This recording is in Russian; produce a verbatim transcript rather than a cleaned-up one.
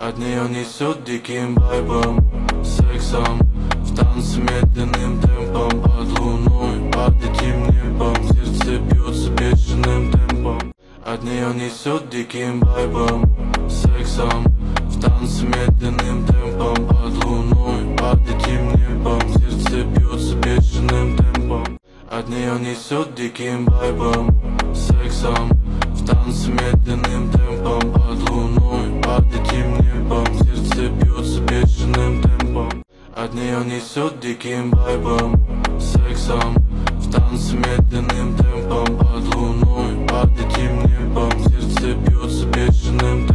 От нее несет диким вайбом, сексом, в танце медленным темпом. Под луной, под этим небом, сердце бьется бешеным темпом. От нее несет диким вайбом, сексом, в танце медленным темпом. Под луной, под этим небом, сердце бьется бешеным темпом. От нее несет диким вайбом, сексом, в танце медленным темпом. Под луной, под этим небом, сердце бьется бешеным темпом. От нее несет диким вайбом, сексом, в танце медленным темпом. Под луной, под этим небом, сердце бьется бешеным темпом.